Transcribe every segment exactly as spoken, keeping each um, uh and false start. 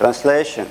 Translation.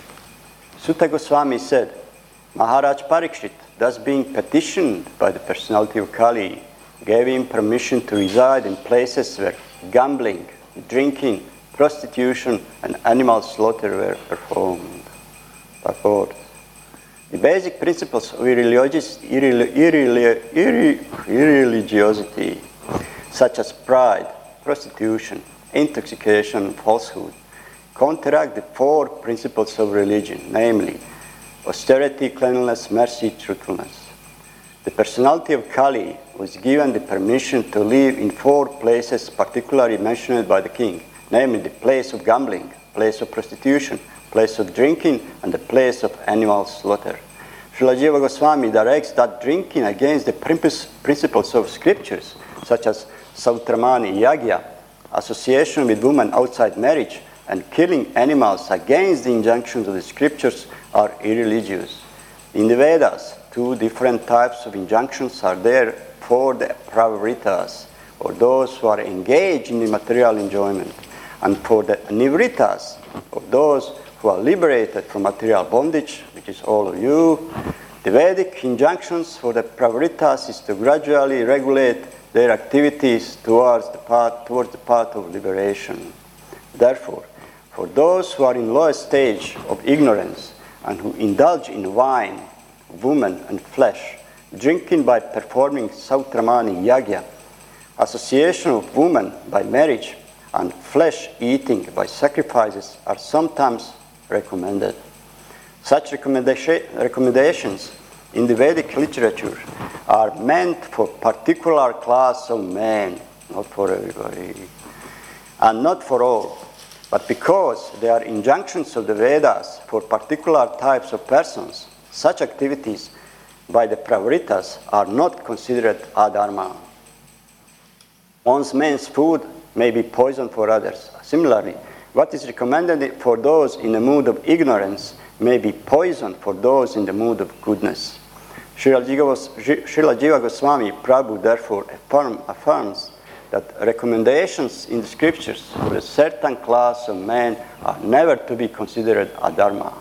Sutta Goswami said, Maharaj Parikshit, thus being petitioned by the personality of Kali, gave him permission to reside in places where gambling, drinking, prostitution, and animal slaughter were performed. Purport. The basic principles of irreligious, irreli, irreli, irre, irreligiosity, such as pride, prostitution, intoxication, falsehood, counteract the four principles of religion, namely austerity, cleanliness, mercy, truthfulness. The personality of Kali was given the permission to live in four places particularly mentioned by the king, namely the place of gambling, place of prostitution, place of drinking, and the place of animal slaughter. Srila Jiva Goswami directs that drinking against the principles of scriptures, such as Sautramani Yagya, association with women outside marriage, and killing animals against the injunctions of the scriptures are irreligious. In the Vedas, two different types of injunctions are there for the pravritas, or those who are engaged in the material enjoyment, and for the nivritas, or those who are liberated from material bondage, which is all of you. The Vedic injunctions for the pravritas is to gradually regulate their activities towards the path, towards the path of liberation. Therefore, for those who are in lowest stage of ignorance and who indulge in wine, woman, and flesh, drinking by performing Sautramani Yagya, association of women by marriage, and flesh eating by sacrifices are sometimes recommended. Such recommendation, recommendations in the Vedic literature are meant for particular class of men, not for everybody, and not for all. But because they are injunctions of the Vedas for particular types of persons, such activities by the pravritas are not considered adharma. One's man's food may be poison for others. Similarly, what is recommended for those in a mood of ignorance may be poison for those in the mood of goodness. Srila Jiva Goswami Prabhu therefore affirm, affirms that recommendations in the scriptures for a certain class of men are never to be considered adharma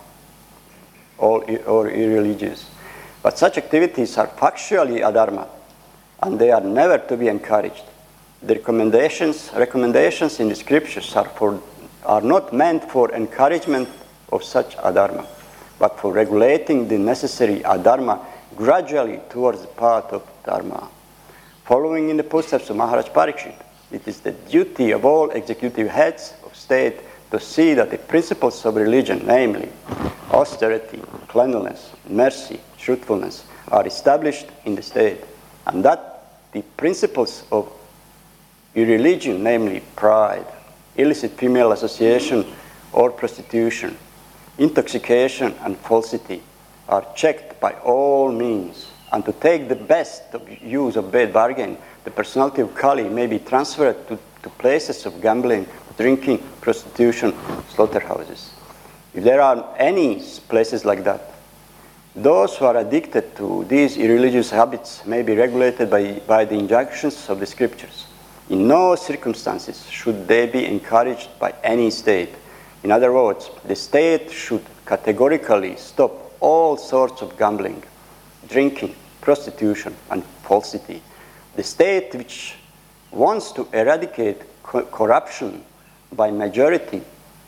or, or irreligious. But such activities are factually adharma, and they are never to be encouraged. The recommendations, recommendations in the scriptures are, for, are not meant for encouragement of such adharma, but for regulating the necessary adharma gradually towards the path of dharma. Following in the footsteps of Maharaj Parikshit, it is the duty of all executive heads of state to see that the principles of religion, namely austerity, cleanliness, mercy, truthfulness, are established in the state, and that the principles of irreligion, namely pride, illicit female association or prostitution, intoxication, and falsity, are checked by all means. And to take the best of use of bad bargain, the personality of Kali may be transferred to, to places of gambling, drinking, prostitution, slaughterhouses. If there are any places like that, those who are addicted to these irreligious habits may be regulated by, by the injunctions of the scriptures. In no circumstances should they be encouraged by any state. In other words, the state should categorically stop all sorts of gambling, drinking, prostitution, and falsity. The state which wants to eradicate co corruption by majority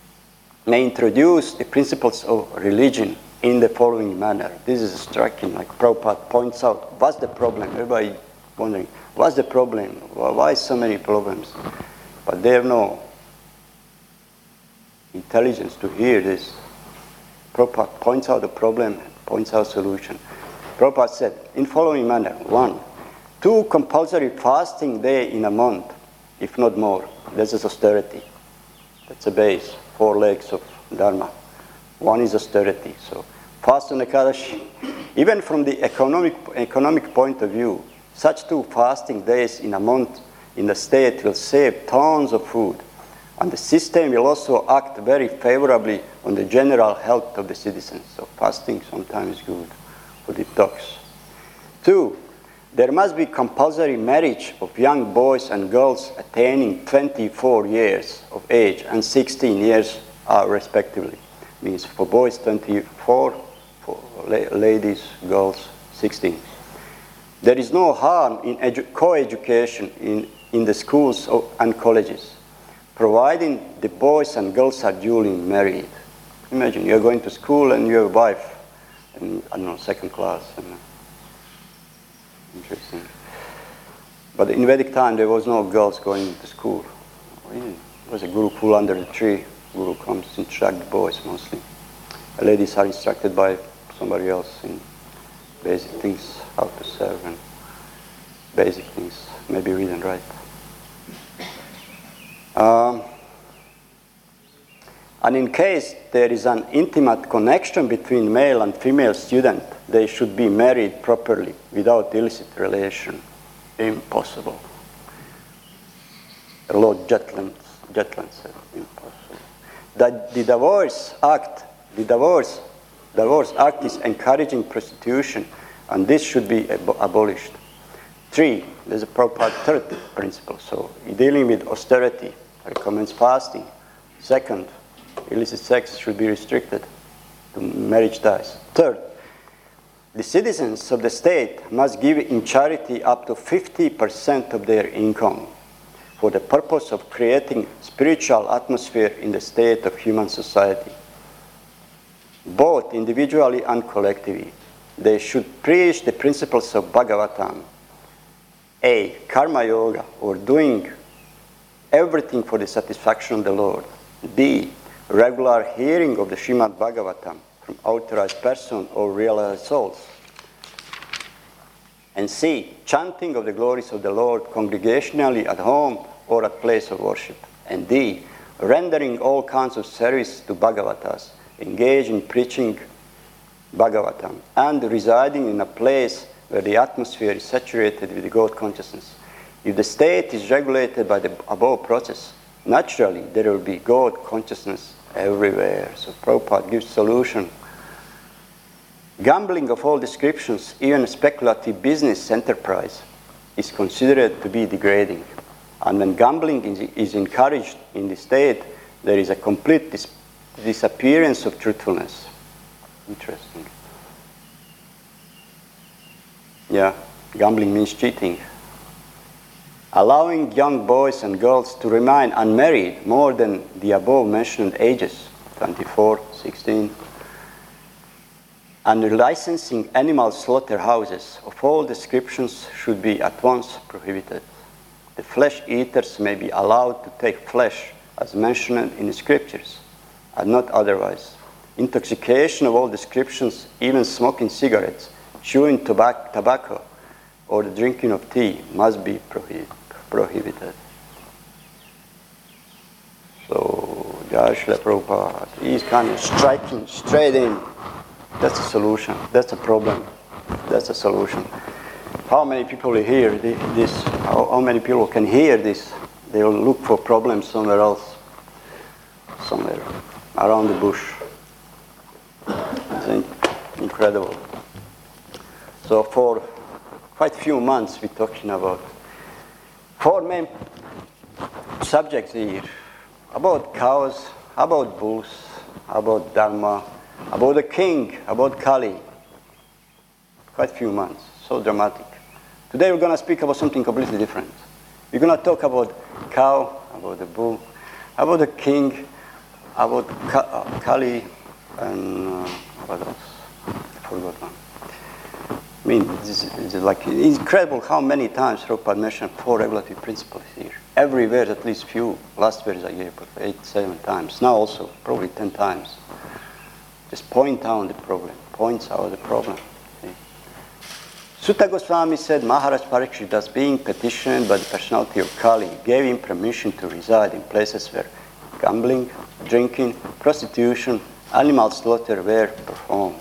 may introduce the principles of religion in the following manner. This is striking, like Prabhupada points out. What's the problem? Everybody wondering, what's the problem? Why so many problems? But they have no intelligence to hear this. Prabhupada points out the problem, points out solution. Prabhupada said, in following manner, one, two compulsory fasting day in a month, if not more. This is austerity. That's a base, four legs of dharma. One is austerity. So fast on Ekadashi. Even from the economic, economic point of view, such two fasting days in a month in the state will save tons of food. And the system will also act very favorably on the general health of the citizens. So fasting sometimes is good for detox. Two, there must be compulsory marriage of young boys and girls attaining twenty-four years of age and sixteen years uh, respectively. means for boys twenty-four, for la ladies, girls sixteen. There is no harm in co-education in, in the schools and colleges, providing the boys and girls are duly married. Imagine you're going to school and you have a wife in, I don't know, second class. And, uh, interesting. But in Vedic time, there was no girls going to school. It was a gurukul under the tree. Guru comes to instruct the boys mostly. The ladies are instructed by somebody else in basic things, how to serve and basic things, maybe read and write. Um, and in case there is an intimate connection between male and female student, they should be married properly without illicit relation. Impossible. Lord Jetland, Jetland said impossible. That the divorce act, the divorce, divorce act is encouraging prostitution, and this should be ab abolished. Three, there's a proper third principle. So dealing with austerity recommends fasting. Second, illicit sex should be restricted to marriage ties. Third, the citizens of the state must give in charity up to fifty percent of their income for the purpose of creating spiritual atmosphere in the state of human society, both individually and collectively. They should preach the principles of Bhagavatam. A, karma yoga, or doing everything for the satisfaction of the Lord. B, regular hearing of the Srimad Bhagavatam from authorized person or realized souls. And C, chanting of the glories of the Lord congregationally at home or at place of worship. And D, rendering all kinds of service to Bhagavatas, engage in preaching Bhagavatam, and residing in a place where the atmosphere is saturated with God consciousness. If the state is regulated by the above process, naturally there will be God consciousness everywhere. So Prabhupada gives solution. Gambling of all descriptions, even speculative business enterprise, is considered to be degrading. And when gambling is, is encouraged in the state, there is a complete dis disappearance of truthfulness. Interesting. Yeah, gambling means cheating. Allowing young boys and girls to remain unmarried more than the above mentioned ages, twenty-four, sixteen, and licensing animal slaughterhouses of all descriptions should be at once prohibited. The flesh eaters may be allowed to take flesh as mentioned in the scriptures, and not otherwise. Intoxication of all descriptions, even smoking cigarettes, chewing tobac tobacco, or the drinking of tea must be prohi prohibited. So, Jai Srila Prabhupada, he's kind of striking straight in. That's a solution. That's a problem. That's a solution. How many people will hear this? How, how many people can hear this? They will look for problems somewhere else, somewhere around the bush. It's incredible. So for quite a few months we're talking about four main subjects here. About cows, about bulls, about Dharma, about the king, about Kali. Quite a few months. So dramatic. Today we're going to speak about something completely different. We're going to talk about cow, about the bull, about the king, about Ka uh, Kali, and uh, what else? I forgot one. I mean, this is like incredible how many times Prabhupada mentioned four regulative principles here. Every verse, at least few. Last verse I gave, but eight, seven times. Now also, probably ten times. Just point out the problem. Points out the problem. Sutta Goswami said Maharaj Parikshit, as being petitioned by the personality of Kali, gave him permission to reside in places where gambling, drinking, prostitution, animal slaughter were performed.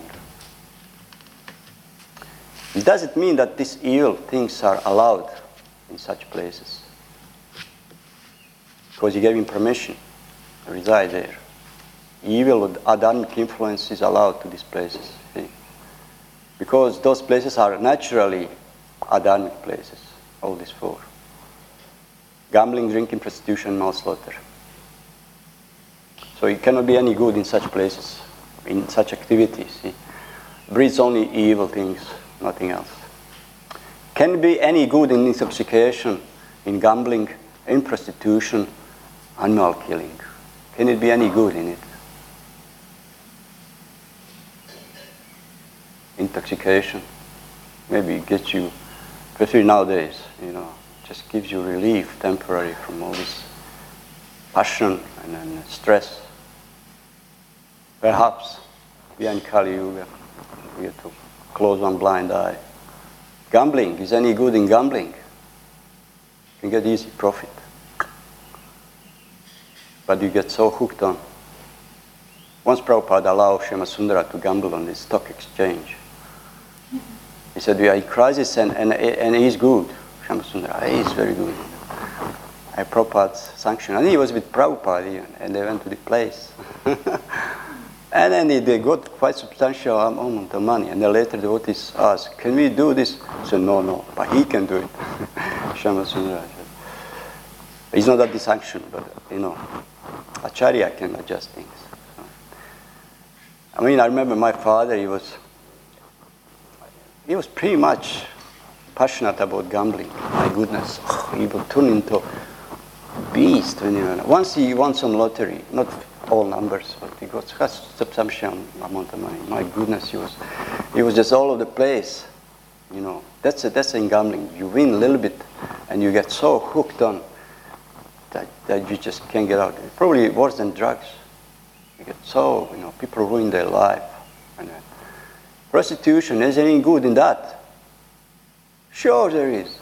Does it mean that these evil things are allowed in such places? Because he gave him permission to reside there. Evil or adharmic influence is allowed to these places. See? Because those places are naturally adharmic places, all these four. Gambling, drinking, prostitution, manslaughter. So it cannot be any good in such places. in such activities. He breeds only evil things, nothing else. Can it be any good in intoxication, in gambling, in prostitution, animal killing? Can it be any good in it? Intoxication, maybe it gets you, especially nowadays, you know, just gives you relief temporary from all this passion and, and stress. Perhaps we are in Kali Yuga, we have to close one blind eye. Gambling, is any good in gambling? You can get easy profit. But you get so hooked on. Once Prabhupada allowed Shyamasundara to gamble on the stock exchange. He said, we are in crisis and, and, and he's good. Shyamasundara, he's very good. I Prabhupada's sanction. And he was with Prabhupada even, and they went to the place. And then they, they got quite substantial amount of money. And then later the devotees asked, can we do this? He said, no, no, but he can do it. Shyamasundara said, he's not at the sanction, but you know, Acharya can adjust things. So, I mean, I remember my father, he was he was pretty much passionate about gambling. My goodness, he would turn into a beast when he went. Once he won some lottery, not all numbers, but he got such substantial amount of money. My goodness, he was he was just all over the place. You know, that's a, that's in gambling. You win a little bit, and you get so hooked on that, that you just can't get out. It's probably worse than drugs. You get so, you know, people ruin their life. And uh, prostitution, is there any good in that? Sure there is.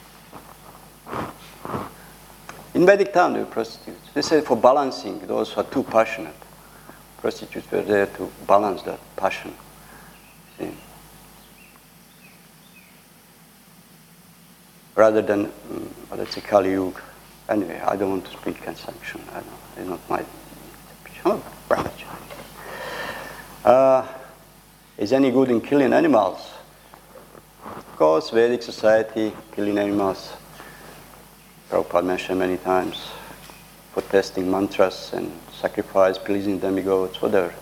In Vedic time, there were prostitutes. They said for balancing those who are too passionate. Prostitutes were there to balance that passion. See? Rather than, um, let's say, Kali Yuga. Anyway, I don't want to speak on sanction. I don't, it's not my oh, branch. Uh, is any good in killing animals? Of course, Vedic society, killing animals. Prabhupada mentioned many times for testing mantras and sacrifice, pleasing demigods, whatever.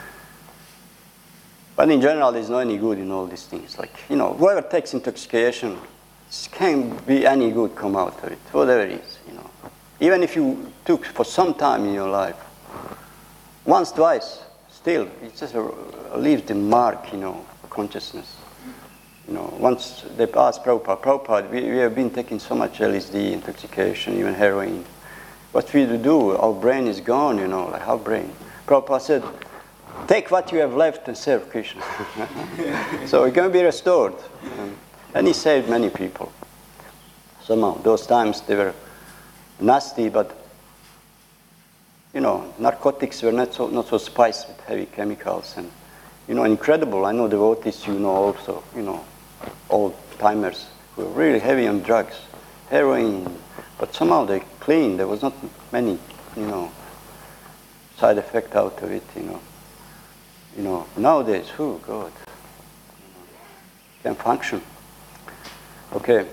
But in general, there's no any good in all these things. Like, you know, whoever takes intoxication, can't be any good come out of it, whatever it is, you know. Even if you took for some time in your life, once, twice, still, it just leaves the mark, you know, consciousness. You know, once they asked Prabhupada, Prabhupada, we, we have been taking so much L S D, intoxication, even heroin. What we do, our brain is gone, you know, like our brain. Prabhupada said, take what you have left and serve Krishna. So it can be restored. Um, and he saved many people. Somehow, those times they were nasty, but you know, narcotics were not so not so spiced with heavy chemicals, and you know, incredible. I know devotees, you know, also, you know, old timers who were really heavy on drugs, heroin, but somehow they clean. There was not many, you know, side effect out of it, you know. You know, nowadays, oh God, can't function. Okay.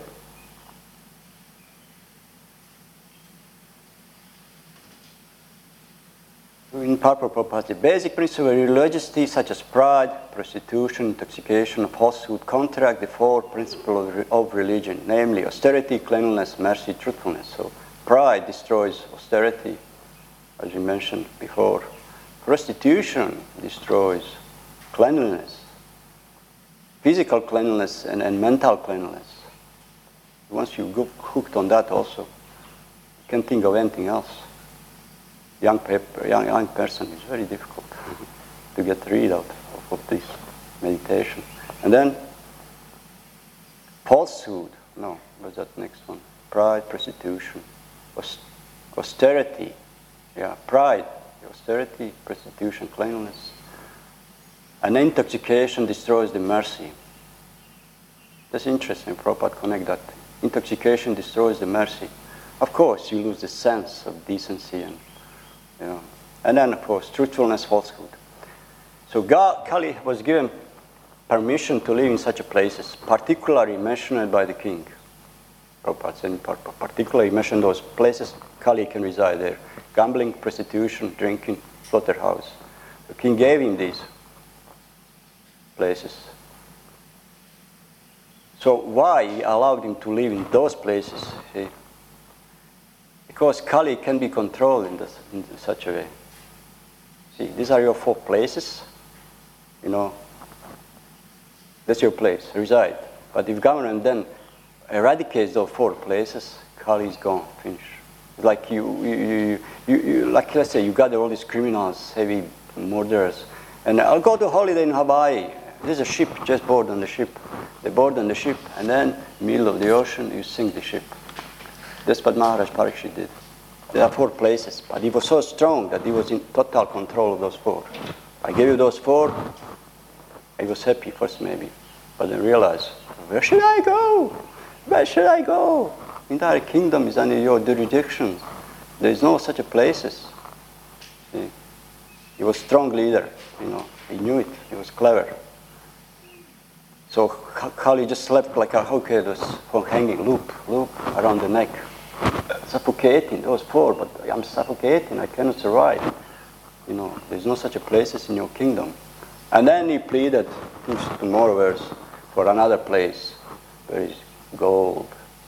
In Purport Prabhupada, the basic principle of religiosity, such as pride, prostitution, intoxication, falsehood, counteract the four principles of, re- of religion, namely austerity, cleanliness, mercy, truthfulness. So pride destroys austerity, as we mentioned before. Prostitution destroys cleanliness, physical cleanliness and, and mental cleanliness. Once you go hooked on that also, you can't think of anything else. Young, paper, young, young person is very difficult to get rid of, of this meditation. And then falsehood, no, what's that next one? Pride, prostitution, austerity, yeah, pride, austerity, prostitution, cleanliness. And intoxication destroys the mercy. That's interesting, Prabhupada connect that. Intoxication destroys the mercy. Of course, you lose the sense of decency and, you know. And then, of course, truthfulness, falsehood. So God, Kali was given permission to live in such a places, particularly mentioned by the king. Prabhupada said, particularly mentioned those places Kali can reside there. Gambling, prostitution, drinking, slaughterhouse. The king gave him these places. So why he allowed him to live in those places? See? Because Kali can be controlled in, this, in such a way. See, these are your four places. You know, that's your place, reside. But if government then eradicates those four places, Kali is gone, finished. It's like you, you, you, you, you, like let's say you gather all these criminals, heavy murderers, and I'll go to holiday in Hawaii. There's a ship, just board on the ship. They board on the ship, and then middle of the ocean, you sink the ship. That's what Maharaj Parikshit did. There are four places, but he was so strong that he was in total control of those four. I gave you those four. I was happy first maybe, but then realized, where should I go? Where should I go? The entire kingdom is under your jurisdiction. There is no such a places. See? He was a strong leader, you know. He knew it. He was clever. So Kali just slept like a okay, this hanging loop, loop around the neck, suffocating. Those four, but I'm suffocating. I cannot survive. You know, there's no such a places in your kingdom. And then he pleaded two, two more verse for another place where is gold,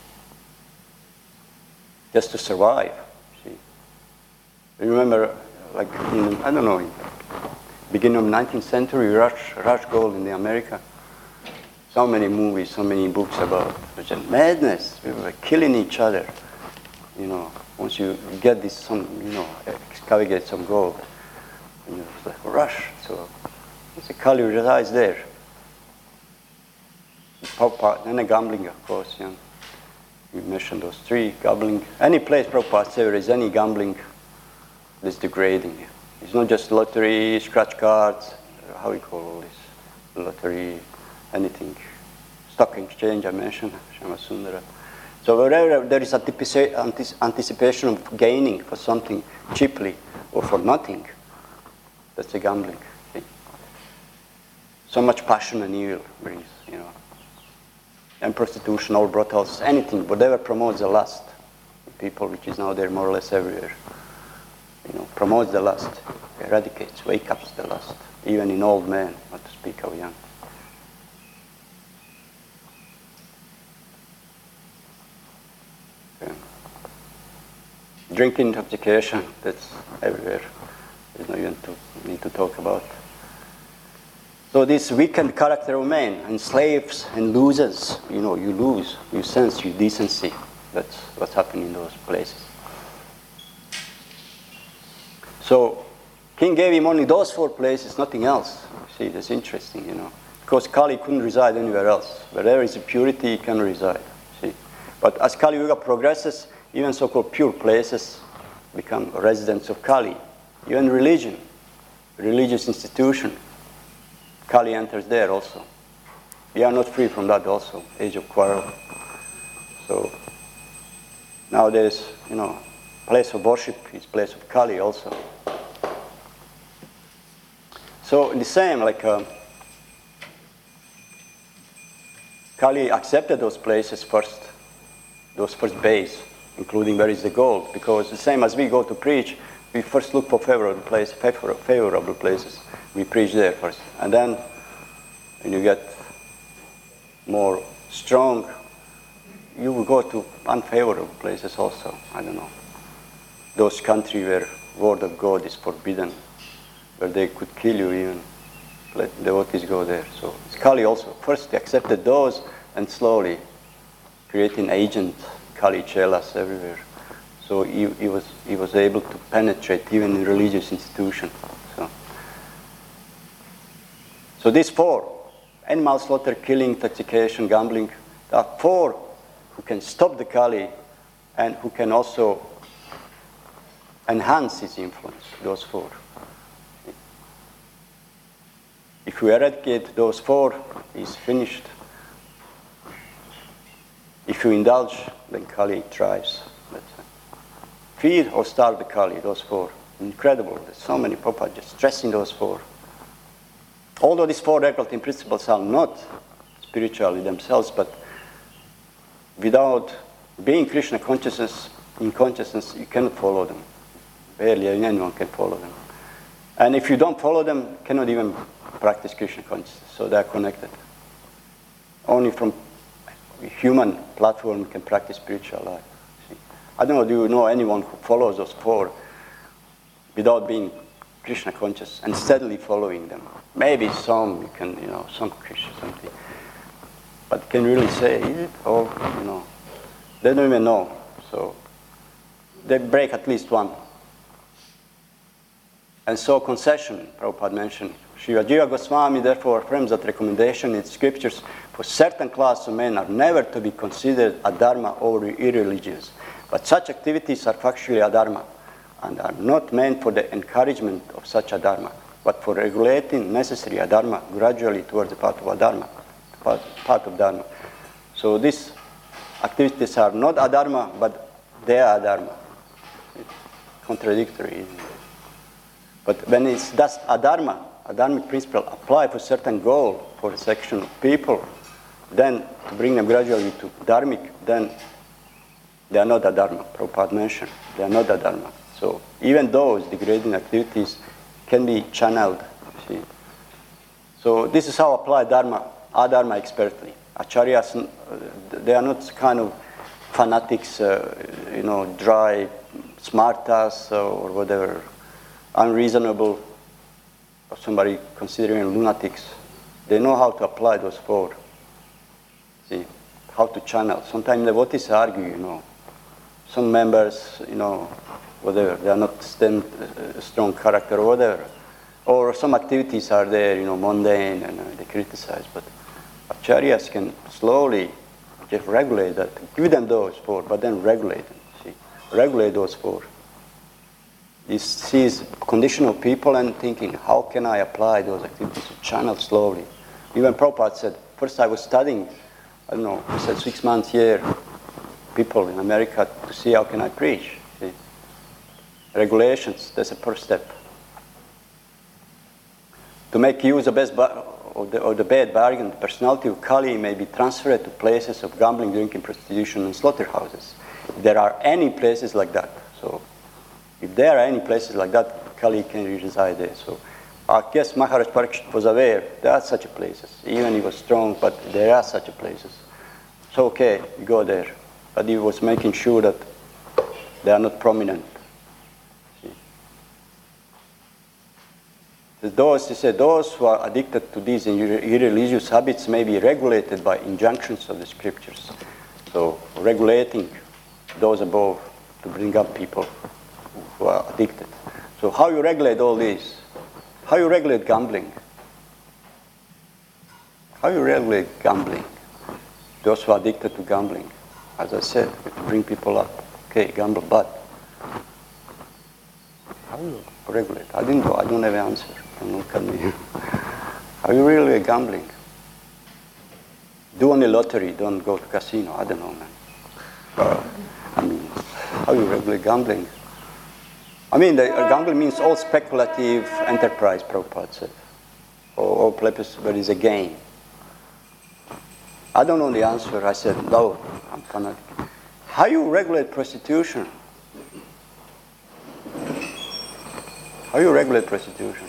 just to survive. See, you remember, like in, I don't know, in beginning of nineteenth century, rush, rush gold in the America. So many movies, so many books about such a madness. We were killing each other. You know, once you get this, some, you know, excavate some gold, you know, it's like a rush. So it's a Kali resides there. And the gambling, of course. You know. You mentioned those three, gambling. Any place Prabhupada says there is any gambling, it's degrading. It's not just lottery, scratch cards, how we call all this, lottery, anything. Stock exchange, I mentioned, Shamasundara. So wherever there is anticipation of gaining for something cheaply or for nothing, that's a gambling. See? So much passion and evil brings, you know. And prostitution, or brothels, anything, whatever promotes the lust. People, which is now there more or less everywhere. You know, promotes the lust, eradicates, wake up the lust, even in old men, not to speak of young. Okay. Drinking intoxication, that's everywhere. There's no even to need to talk about. So this weakened character of man, enslaves and loses, you know, you lose, you sense your decency. That's what's happening in those places. So king gave him only those four places, nothing else. See, that's interesting, you know. Because Kali couldn't reside anywhere else. Wherever is purity, he can reside. See. But as Kali Yuga progresses, even so-called pure places become residents of Kali. Even religion, religious institution, Kali enters there also. We are not free from that also, age of quarrel. So nowadays, you know, place of worship is place of Kali also. So the same, like uh, Kali accepted those places first, those first base, including where is the gold, because the same as we go to preach, we first look for favorable place, favor, favorable places. We preach there first, and then when you get more strong, you will go to unfavorable places also. I don't know, those countries where word of God is forbidden, where they could kill you even. Let devotees go there. So it's Kali also. First they accepted those, and slowly creating agent Kali chelas everywhere. So he, he was he was able to penetrate even in religious institutions. So, so these four: animal slaughter, killing, intoxication, gambling. There are four who can stop the Kali, and who can also enhance his influence. Those four. If we eradicate those four, he's finished. If you indulge, then Kali thrives. Feed or starve the Kali, those four. Incredible. There's so many Prabhupada just stressing those four. Although these four regulating principles are not spiritual in themselves, but without being Krishna consciousness, in consciousness, you cannot follow them. Barely anyone can follow them. And if you don't follow them, cannot even practice Krishna consciousness. So they are connected. Only from a human platform you can practice spiritual life. See? I don't know, do you know anyone who follows those four without being Krishna conscious and steadily following them? Maybe some, you can, you know, some Krishna, something. But can you really say, is it? Or, you know, they don't even know. So they break at least one. And so concession, Prabhupada mentioned. Srila Jiva Goswami therefore affirms that recommendation in scriptures for certain class of men are never to be considered adharma or irreligious. But such activities are factually adharma and are not meant for the encouragement of such adharma, but for regulating necessary adharma gradually towards the path of adharma, path, path of dharma. So these activities are not adharma, but they are adharma. It's contradictory, isn't it? But when it's thus adharma, a dharmic principle apply for certain goal for a section of people, then to bring them gradually to dharmic, then they are not adharma. Prabhupada mentioned, they are not adharma. So even those degrading activities can be channeled, you see. So this is how apply dharma, adharma expertly. Acharyas, they are not kind of fanatics, uh, you know, dry, smartas or whatever, unreasonable, or somebody considering lunatics. They know how to apply those four. See, how to channel. Sometimes devotees argue, you know. Some members, you know, whatever, they are not stand, uh, strong character or whatever. Or some activities are there, you know, mundane, and uh, they criticize. But acharyas can slowly just regulate that. Give them those four, but then regulate them, see. Regulate those four. He sees condition of people and thinking, how can I apply those activities to channel slowly? Even Prabhupada said, first I was studying, I don't know, he said six months here, people in America to see how can I preach. See? Regulations, that's the first step. To make use of, best of, the, of the bad bargain, the personality of Kali may be transferred to places of gambling, drinking, prostitution, and slaughterhouses. There are any places like that. So, if there are any places like that, Kali can reside there. So I guess Maharaj Parikshit was aware there are such places. Even he was strong, but there are such places. So okay, you go there. But he was making sure that they are not prominent. See? Those, he said, those who are addicted to these irreligious habits may be regulated by injunctions of the scriptures. So regulating those above to bring up people who are addicted. So how you regulate all this? How you regulate gambling? How you regulate gambling? Those who are addicted to gambling. As I said, bring people up. Okay, gamble, but how you regulate? I didn't know. I don't have an answer. Don't look at me. How you regulate gambling? Do only lottery. Don't go to casino. I don't know, man. Uh, I mean, how you regulate gambling? I mean, the, uh, gambling means all speculative enterprise, Prabhupada said. Or all places where is a gain. I don't know the answer. I said, no, I'm fanatic. How you regulate prostitution? How you regulate prostitution?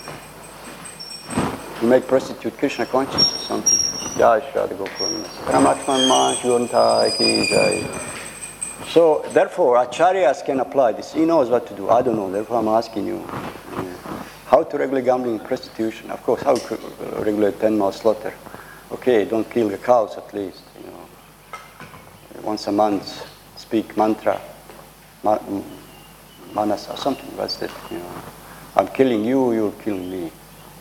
You make prostitute Krishna conscious or something. Jai Shri Gopal. Ramakshman Maharaj Yontai Ki Jai. So, therefore, acharyas can apply this. He knows what to do. I don't know. Therefore, I'm asking you. Yeah. How to regulate gambling and prostitution? Of course, how to regulate ten-mile slaughter? Okay, don't kill the cows at least. You know, once a month, speak mantra, ma manasa, something. That's it. You know, I'm killing you. You're killing me.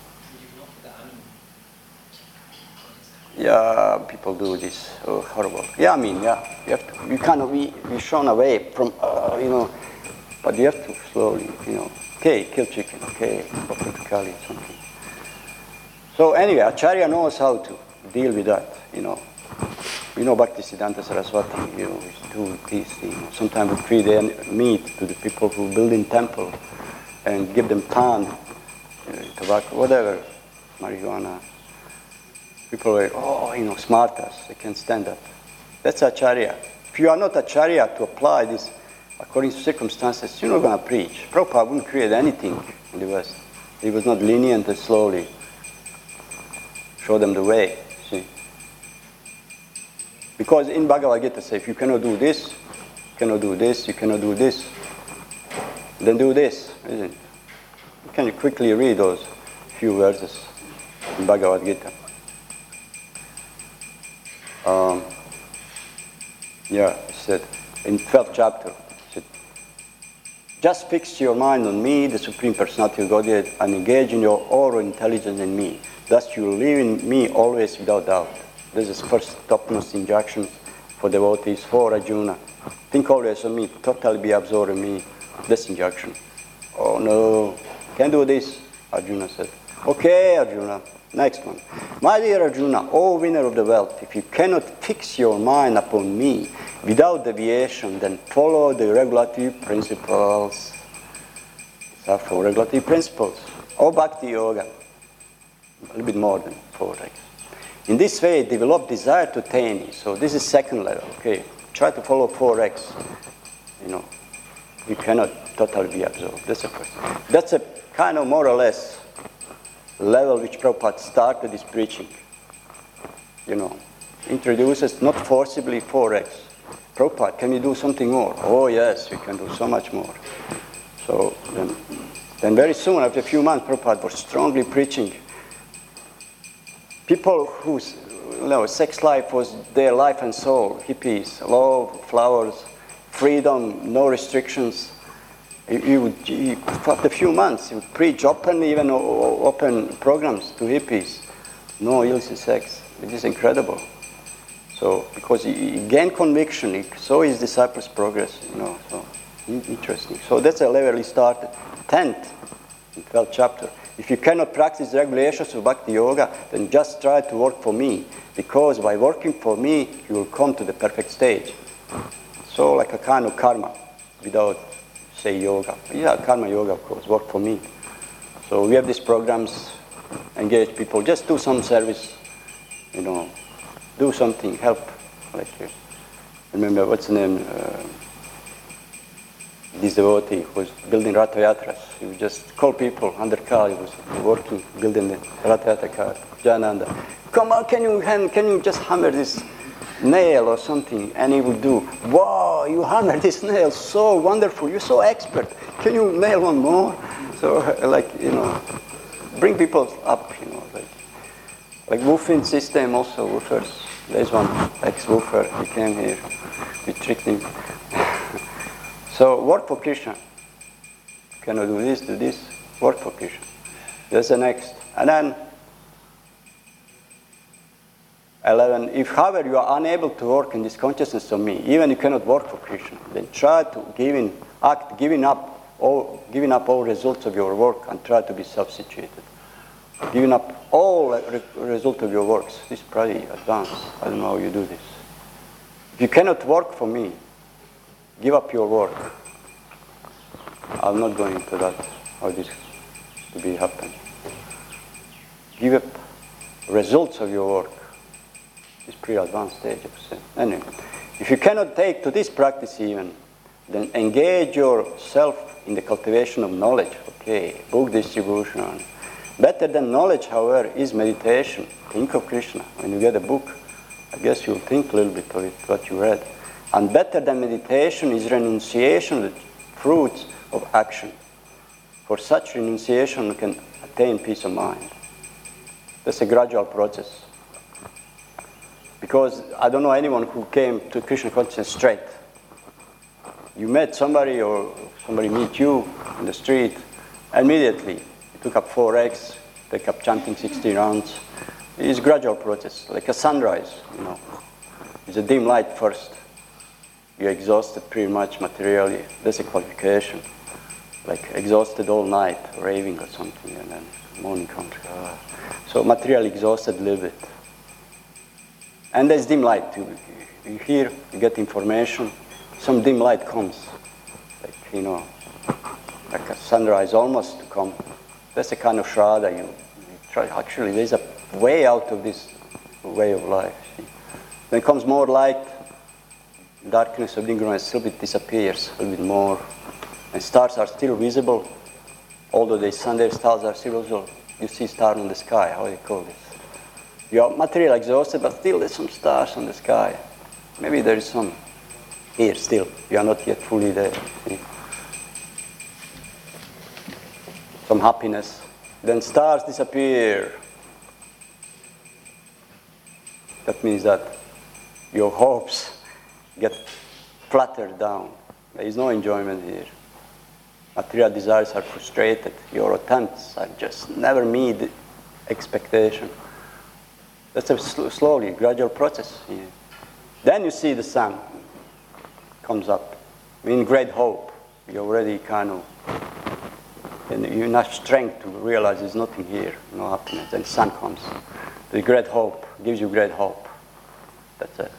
Yeah, people do this. Oh, horrible. Yeah, I mean, yeah, you have to. You kind of be, be shown away from, uh, you know, but you have to slowly, you know. Okay, kill chicken. Okay, go to Kali, something. So anyway, Acharya knows how to deal with that. You know, you know, Bhaktisiddhanta Saraswati, you know, is do this. You know, sometimes we feed their meat to the people who build in temple, and give them pan, uh, tobacco, whatever, marijuana. People are, oh, you know, smartas, they can't stand that. That's Acharya. If you are not Acharya to apply this according to circumstances, you're not going to preach. Prabhupada wouldn't create anything in the West. He was not lenient and slowly show them the way, see. Because in Bhagavad Gita says, if you cannot do this, you cannot do this, you cannot do this, then do this, isn't it? You can quickly read those few verses in Bhagavad Gita. Um, yeah, it said in twelfth chapter, it said, just fix your mind on me, the Supreme Personality of Godhead, and engage in your aura intelligence in me. Thus you will live in me always without doubt. This is first topmost injunction for devotees, for Arjuna. Think always of me, totally be absorbed in me. This injunction. Oh no, can't do this, Arjuna said. Okay, Arjuna, next one. My dear Arjuna, O winner of the wealth, if you cannot fix your mind upon me without deviation, then follow the regulative principles. So for regulative principles, or Bhakti Yoga, a little bit more than four X. In this way, develop desire to attain me. So this is second level, okay. Try to follow four X, you know. You cannot totally be absorbed. That's a first. That's a kind of more or less level which Prabhupada started his preaching. You know, introduces not forcibly four X. Prabhupada, can you do something more? Oh yes, we can do so much more. So then, then very soon, after a few months, Prabhupada was strongly preaching. People whose you know, sex life was their life and soul, hippies, love, flowers, freedom, no restrictions. He, he would, he, after a few months, he would preach openly, even open programs to hippies. No illicit sex. It is incredible. So, because he, he gained conviction, he saw his disciples progress, you know, so interesting. So that's a level he started. Tenth, in twelfth chapter. If you cannot practice the regulations of Bhakti Yoga, then just try to work for me, because by working for me, you will come to the perfect stage. So like a kind of karma, without, say, yoga. Yeah, karma yoga, of course, work for me. So we have these programs, engage people, just do some service, you know, do something, help. Like, uh, remember, what's the name? Uh, this devotee who was building Ratha Yatras. He would just call people under car. He was working, building the Ratha Yatra car. Jananda, come on, can you, can you just hammer this nail or something? And he would do, wow, you hammered this nail, so wonderful, you're so expert. Can you nail one more? So, like, you know, bring people up, you know, like, like woofing system also, woofers. There's one ex-woofer, he came here, we tricked him. So, work for Krishna. Cannot do this, do this, work for Krishna. That's the next. And then, eleven, if however you are unable to work in this consciousness of me, even you cannot work for Krishna, then try to give in, act, giving up all, giving up all results of your work and try to be self-situated. Giving up all re result of your works. This is pretty advanced. I don't know how you do this. If you cannot work for me, give up your work. I'm not going into that, how this to be happen. Give up results of your work. It's pretty advanced stage, I would say. Anyway, if you cannot take to this practice even, then engage yourself in the cultivation of knowledge. Okay, book distribution. Better than knowledge, however, is meditation. Think of Krishna. When you get a book, I guess you'll think a little bit of it, what you read. And better than meditation is renunciation of the fruits of action. For such renunciation, you can attain peace of mind. That's a gradual process. Because I don't know anyone who came to Krishna consciousness straight. You met somebody or somebody meet you in the street, immediately you took up four X, take up chanting sixty rounds. It's a gradual process, like a sunrise, you know. It's a dim light first. You're exhausted pretty much materially. That's a qualification. Like exhausted all night, raving or something, and then morning comes. Uh, so materially exhausted a little bit. And there's dim light. You, you hear, you get information. Some dim light comes, like, you know, like a sunrise almost to come. That's a kind of shraddha. You, you try. Actually, there's a way out of this way of life. See? Then comes more light. Darkness of ignorance a little bit disappears, a little bit more. And stars are still visible. Although the sun, their stars are still also, you see stars in the sky, how do you call this? You are material exhausted, but still there's some stars in the sky. Maybe there is some here still. You are not yet fully there. See? Some happiness. Then stars disappear. That means that your hopes get flattered down. There is no enjoyment here. Material desires are frustrated. Your attempts are just never meet expectation. That's a sl slowly, gradual process here. Then you see the sun comes up. In great hope, you already kind of, and you have enough strength to realize there's nothing here, no happiness. Then sun comes. The great hope gives you great hope. That's it.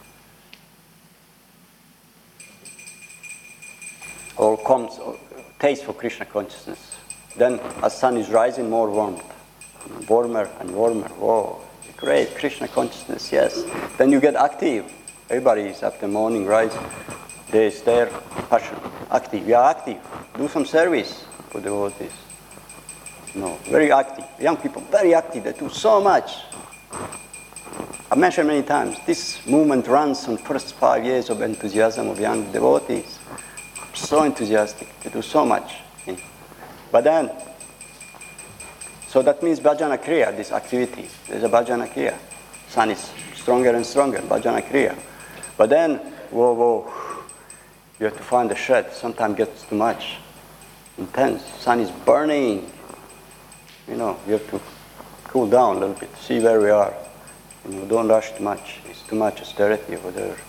Or comes, or taste for Krishna consciousness. Then as sun is rising, more warmth. Warmer and warmer. Whoa, great, Krishna consciousness, yes. Then you get active. Everybody is after morning rise. They is their passion. Active, we are active. Do some service for devotees. No, very active. Young people, very active. They do so much. I mentioned many times, this movement runs on first five years of enthusiasm of young devotees. So enthusiastic, they do so much. But then, so that means bhajana kriya, this activity. There's a bhajana kriya. Sun is stronger and stronger, bhajana kriya. But then, whoa, whoa, you have to find the shed. Sometimes gets too much, intense. Sun is burning. You know, you have to cool down a little bit, see where we are. You know, don't rush too much. It's too much austerity over there.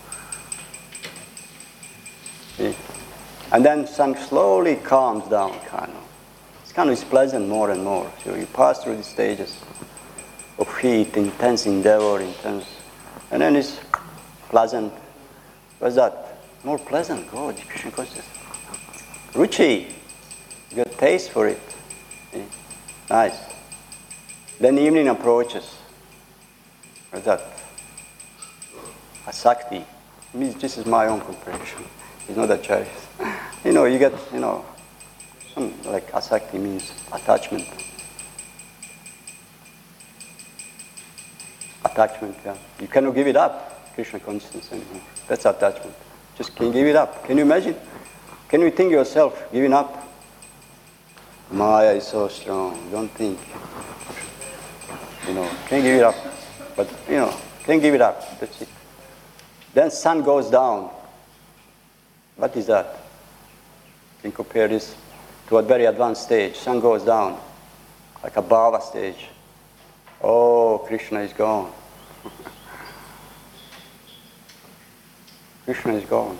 See? And then sun slowly calms down, kind of. It's kind of is pleasant more and more. So you pass through the stages of heat, intense endeavor, intense, and then it's pleasant. What's that? More pleasant. Oh, Krishna consciousness. Ruchi. You get taste for it. See? Nice. Then evening approaches. What's that? Asakti. This is my own comprehension. It's not that chariot. You know, you get, you know, some, like asakti means attachment. Attachment, yeah. You cannot give it up, Krishna consciousness anymore. That's attachment. Just can't give it up. Can you imagine? Can you think yourself giving up? Maya is so strong. Don't think. You know, can't give it up. But, you know, can't give it up. That's it. Then sun goes down. What is that? You can compare this to a very advanced stage. Sun goes down, like a bhava stage. Oh, Krishna is gone. Krishna is gone.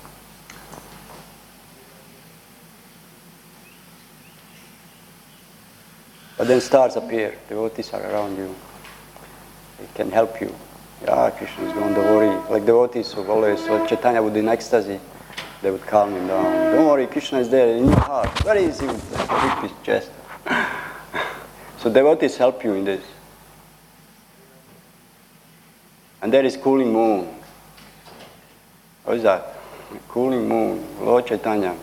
But then stars appear. Devotees are around you. They can help you. Yeah, Krishna is gone, don't worry. Like devotees who always, so Chaitanya would be in ecstasy. They would calm him down. Don't worry, Krishna is there in your heart. Very easy with a big chest. So devotees help you in this. And there is cooling moon. What is that? Cooling moon, Lord Chaitanya.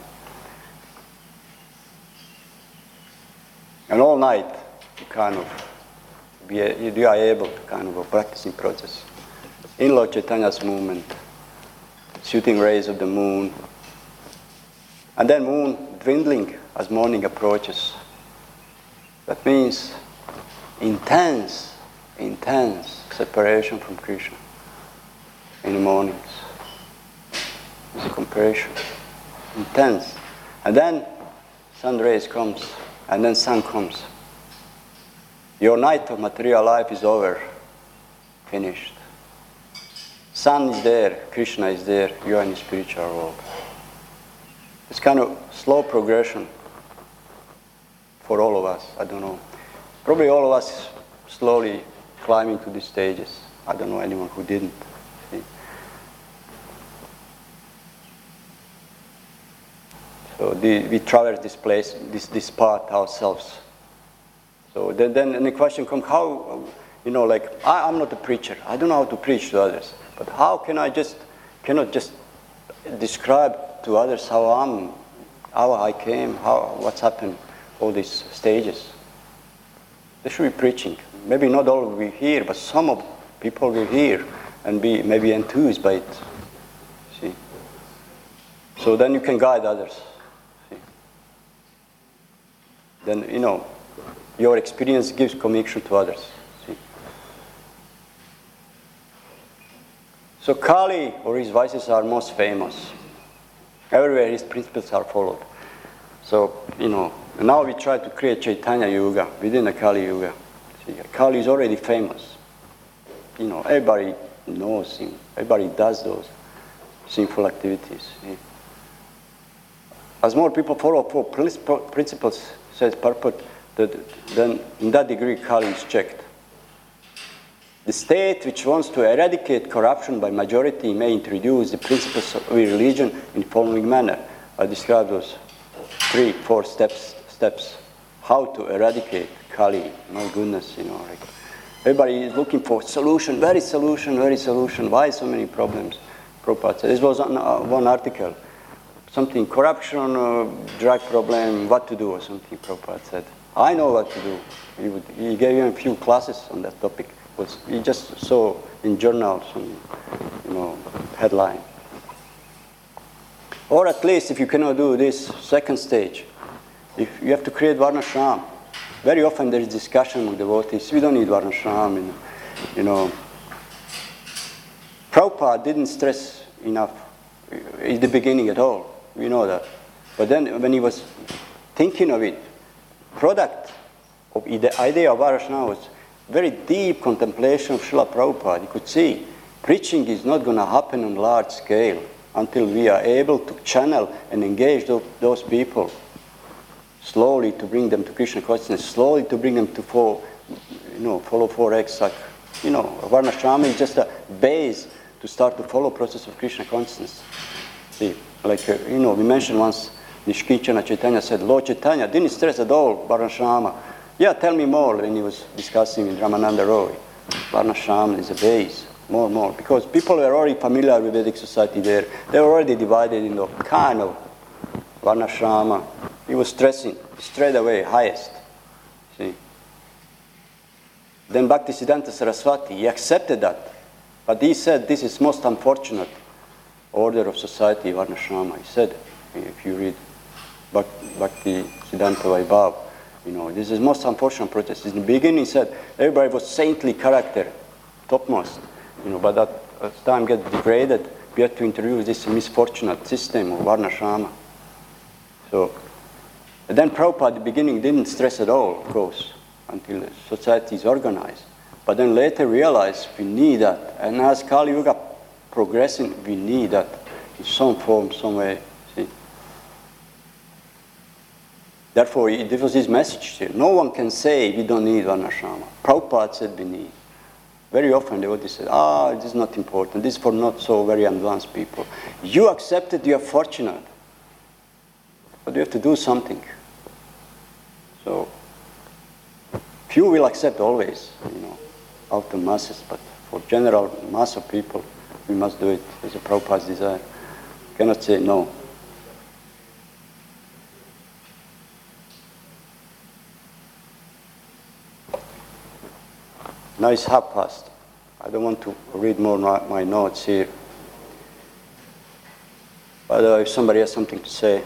And all night, you kind of, be, you are able to kind of a practicing process. In Lord Chaitanya's movement, shooting rays of the moon, and then moon dwindling as morning approaches. That means intense, intense separation from Krishna in the mornings. It's a comparison. Intense. And then sun rays comes, and then sun comes. Your night of material life is over, finished. Sun is there, Krishna is there, you are in the spiritual world. It's kind of slow progression for all of us, I don't know. Probably all of us slowly climbing to these stages. I don't know anyone who didn't. See? So the, we traverse this place, this, this path ourselves. So then, then the question comes, how, you know, like, I, I'm not a preacher. I don't know how to preach to others. But how can I just, cannot just describe to others how I'm, how I came, how, what's happened, all these stages. They should be preaching. Maybe not all will be here, but some of people will hear and be maybe enthused by it. See? So then you can guide others. See? Then, you know, your experience gives conviction to others. See? So Kali or his vices are most famous. Everywhere his principles are followed. So, you know, now we try to create Chaitanya Yuga within the Kali Yuga. See, Kali is already famous. You know, everybody knows him. Everybody does those sinful activities. See. As more people follow four principles, says purport, that then in that degree Kali is checked. The state which wants to eradicate corruption by majority may introduce the principles of religion in the following manner. I describe those three, four steps, steps, how to eradicate Kali. My goodness, you know, like everybody is looking for solution, very solution, very solution. Why so many problems? Prabhupada said, this was on, uh, one article, something, corruption, uh, drug problem, what to do or something, Prabhupada said. I know what to do. He, would, he gave him a few classes on that topic. Was, he just saw in journal some, you know, headline. Or at least if you cannot do this second stage, if you have to create Varnashram. Very often there is discussion with devotees, we don't need Varnashram, and, you know. Prabhupada didn't stress enough in the beginning at all, we know that. But then when he was thinking of it, product of the idea of Varnashram was very deep contemplation of Srila Prabhupada. You could see preaching is not going to happen on large scale until we are able to channel and engage those, those people slowly to bring them to Krishna consciousness, slowly to bring them to follow, you know, follow four X. Like, you know, Varnashram is just a base to start to follow process of Krishna consciousness. See, like, uh, you know, we mentioned once, Nishkinchana Chaitanya said, Lord Chaitanya didn't stress at all Varnashrama. Yeah, tell me more when he was discussing with Ramananda Roy. Varnashram is a base, more and more. Because people were already familiar with Vedic society there. They were already divided into kind of Varnashrama. He was stressing straight away, highest. See? Then Bhaktisiddhanta Saraswati, he accepted that. But he said, this is most unfortunate order of society, Varnashrama. He said, if you read Bhaktisiddhanta Vaibhav, you know, this is most unfortunate protest. In the beginning, he said everybody was saintly character, topmost. You know, but that as time gets degraded, we have to introduce this misfortunate system of Varnashrama. So, and then Prabhupada at the beginning didn't stress at all, of course, until the society is organized. But then later realized we need that. And as Kali Yuga progressing, we need that in some form, some way. See? Therefore, this was his message here. No one can say we don't need Varnashrama. Prabhupada said we need. Very often devotees say, ah, this is not important. This is for not so very advanced people. You accept it, you are fortunate. But you have to do something. So, few will accept always, you know, out of masses. But for general mass of people, we must do it as a Prabhupada's desire. Cannot say no. Now it's half past. I don't want to read more my, my notes here. But uh, if somebody has something to say,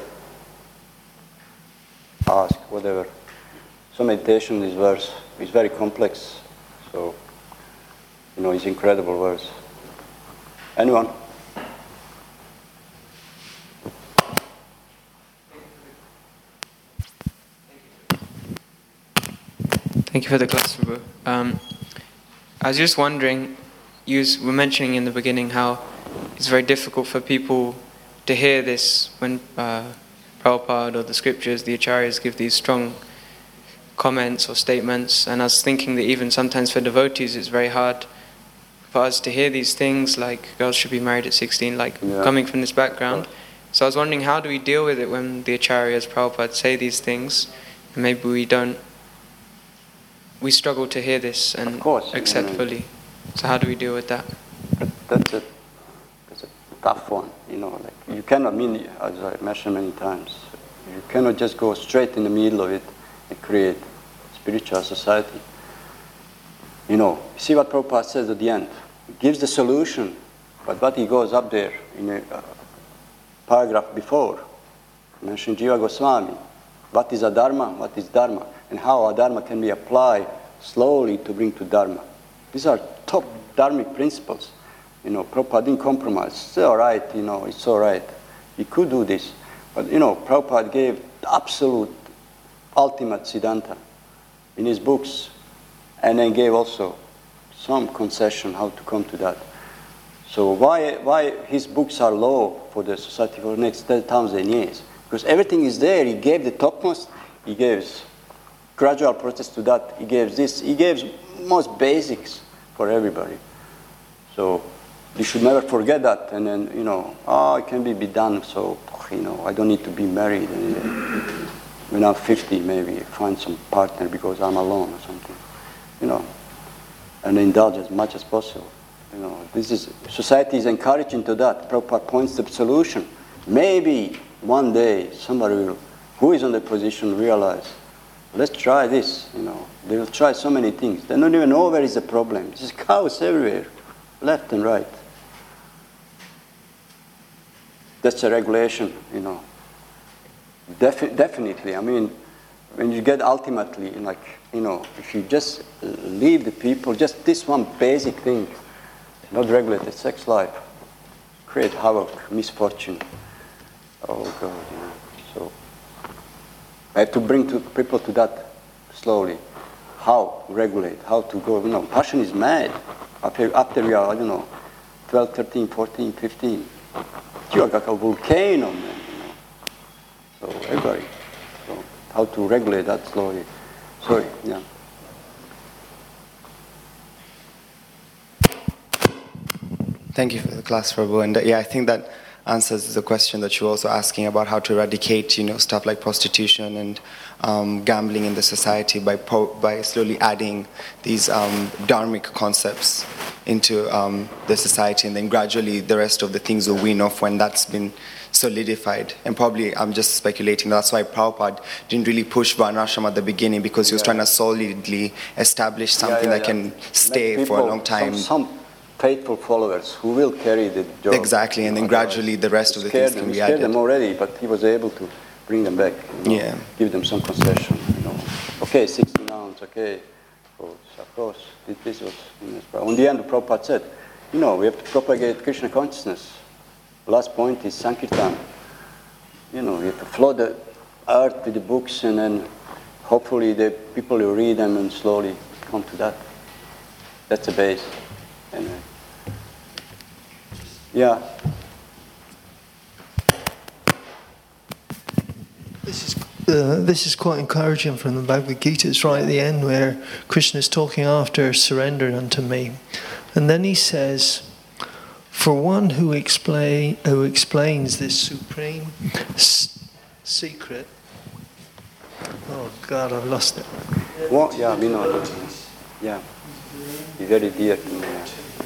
ask, whatever. So meditation, this verse is very complex. So, you know, it's incredible verse. Anyone? Thank you for the class, Prabhu. Um, I was just wondering, you were mentioning in the beginning how it's very difficult for people to hear this when uh, Prabhupada or the scriptures, the acharyas give these strong comments or statements, and I was thinking that even sometimes for devotees it's very hard for us to hear these things, like girls should be married at sixteen, like yeah. coming from this background. So I was wondering, how do we deal with it when the acharyas, Prabhupada, say these things, and maybe we don't, we struggle to hear this and course, accept I mean, fully. So how do we deal with that? That's a, that's a tough one, you know, like you cannot mean, as I mentioned many times, you cannot just go straight in the middle of it and create spiritual society. You know, see what Prabhupada says at the end. He gives the solution, but what he goes up there in a uh, paragraph before, mentioned Jiva Goswami. What is Adharma, what is Dharma, and how Adharma can be applied slowly to bring to Dharma. These are top dharmic principles. You know, Prabhupada didn't compromise. It's all right, you know, it's all right. He could do this. But, you know, Prabhupada gave the absolute, ultimate Siddhanta in his books, and then gave also some concession how to come to that. So why, why his books are low for the society for the next ten thousand years? Because everything is there. He gave the topmost, he gives gradual process to that, he gives this, he gives most basics for everybody. So you should never forget that, and then, you know, oh, it can be, be done, so, you know, I don't need to be married. When I'm fifty, maybe find some partner because I'm alone or something, you know, and indulge as much as possible. You know, this is, society is encouraging to that. Prabhupada points the solution. Maybe one day somebody will, who is in the position, realize, let's try this, you know. They will try so many things. They don't even know where is the problem. There's cows everywhere, left and right. That's a regulation, you know. Defi- definitely, I mean, when you get ultimately, like, you know, if you just leave the people, just this one basic thing, not regulated sex life, create havoc, misfortune. Oh God, you know. So I have to bring to people to that slowly. How regulate, how to go, you know, passion is mad. After, after we are, I don't know, twelve, thirteen, fourteen, fifteen, you are like a volcano, man, you know. So everybody, so how to regulate that slowly. Sorry, yeah. Thank you for the class, Prabhu. And uh, yeah, I think that answers the question that you're also asking about how to eradicate, you know, stuff like prostitution and um, gambling in the society by po- by slowly adding these um, dharmic concepts into um, the society, and then gradually the rest of the things will wean off when that's been solidified. And probably, I'm just speculating, that's why Prabhupada didn't really push Varnashram at the beginning, because he was yeah. trying to solidly establish something yeah, yeah, that yeah. can stay people, for a long time. Some, some faithful followers who will carry the job. Exactly, and then gradually the rest of the things can be added. He scared them already, but he was able to bring them back. You know, yeah. Give them some concession. You know. Okay, sixteen ounce, okay. So, of course, this was, you know, on the end, Prabhupada said, you know, we have to propagate Krishna consciousness. Last point is Sankirtan. You know, we have to flood the earth with the books, and then hopefully the people will read them and slowly come to that. That's the base. Anyway. Yeah. This is uh, this is quite encouraging from the Bhagavad Gita. It's right at the end where Krishna is talking after surrendered unto me, and then he says, "For one who explain who explains this supreme s- secret." Oh God, I've lost it. What? Yeah, we know. Yeah, be very dear to me.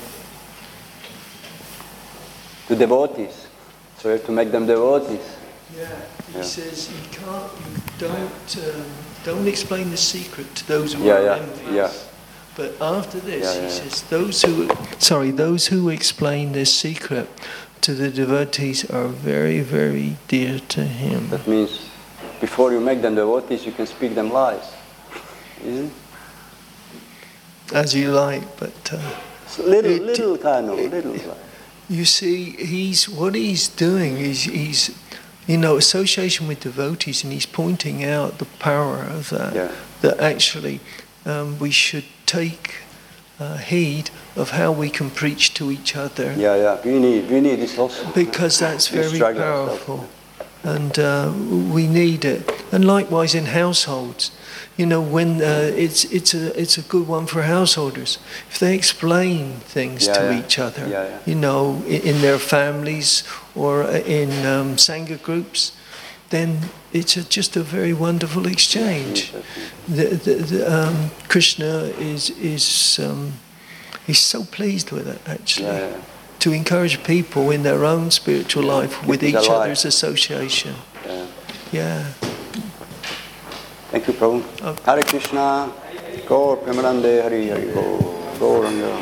To devotees, so you have to make them devotees. Yeah, he yeah. says you can't, you don't, um, don't explain the secret to those who yeah, are yeah, envious. Yeah. But after this, yeah, he yeah, says those who, sorry, those who explain this secret to the devotees are very, very dear to him. That means, before you make them devotees, you can speak them lies, isn't it? As you like, but uh, so little, it, little kind of little lies. You see, he's what he's doing is he's, you know, association with devotees, and he's pointing out the power of that. Yeah. That actually, um, we should take uh, heed of how we can preach to each other. Yeah, yeah. We need, we need this also. Because that's very powerful, and uh, we need it. And likewise in households. You know, when uh, it's it's a it's a good one for householders if they explain things yeah, to yeah. each other. Yeah, yeah. You know, in, in their families or in um, sangha groups, then it's a, just a very wonderful exchange. The, the, the, um, Krishna is is um, he's so pleased with it actually. Yeah, yeah. To encourage people in their own spiritual yeah. life with Keep each alive. other's association. Yeah. Yeah. Thank you, Prabhu. Okay. Hare Krishna. Gaur Premanande Hari Hari Gaur. Gauranga.